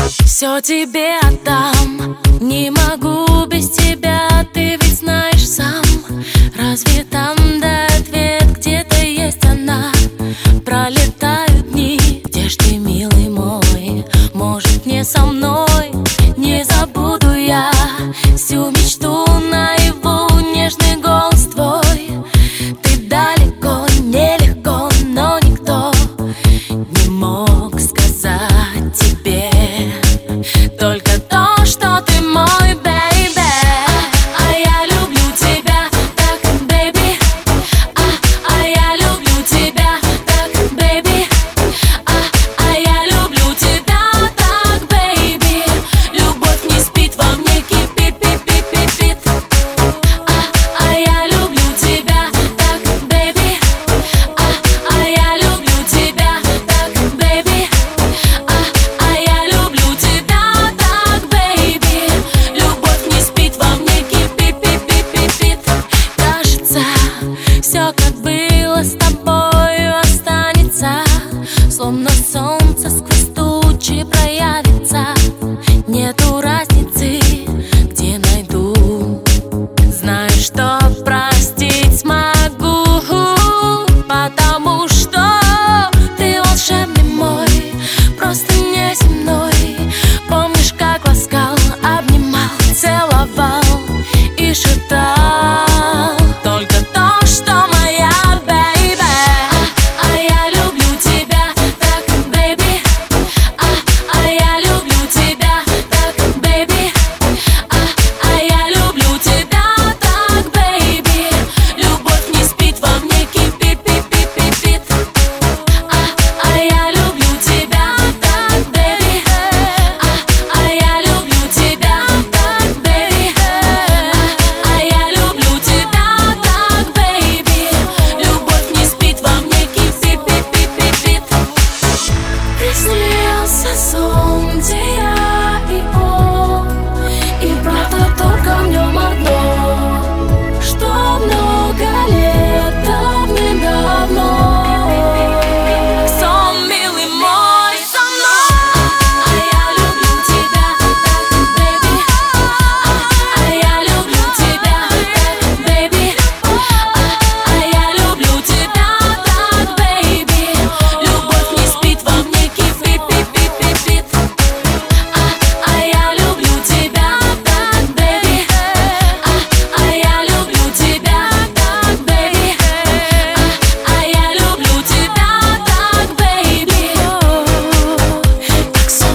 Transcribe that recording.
Все тебе отдам, не могу без тебя, ты ведь знаешь сам. Разве там да ответ, где-то есть она? Пролетают дни, где ж ты, милый мой? Может, не со мной? Не забуду я всю мечту наяву, нежный голос твой. Ты далеко, нелегко, но никто не мог сказать тебе только то, что ты мой, бэйби. А я люблю тебя так, бэйби. А я люблю тебя так, бэйби. А я люблю тебя так, бэйби. Любовь не спит, во мне кипит, пит-пит-пит-пит. А я люблю тебя так, бэйби. А я люблю тебя так, бэйби. А я люблю тебя так, бэйби. Любовь не спит, во мне кипит, пит-пит-пит-пит. Кажется, все как было с тобою останется, словно солнце сквозь тучи проявится. Нету разницы, где найду, знаю, что простить смогу, потому что ты волшебный мой, просто неземной. Помнишь, как ласкал, обнимал, целовал и шептал только то, что моя, бэйби. А я люблю тебя так, бэйби. А я люблю тебя так, бэйби. А я люблю тебя так, бэйби. Любовь не спит, во мне кипит, пит-пит-пит-пит. А я люблю тебя так, бэйби. А я люблю тебя так, бэйби. А я люблю тебя так, бэйби. Любовь не спит, во мне кипит, пит-пит-пит-пит. Приснился сон, где я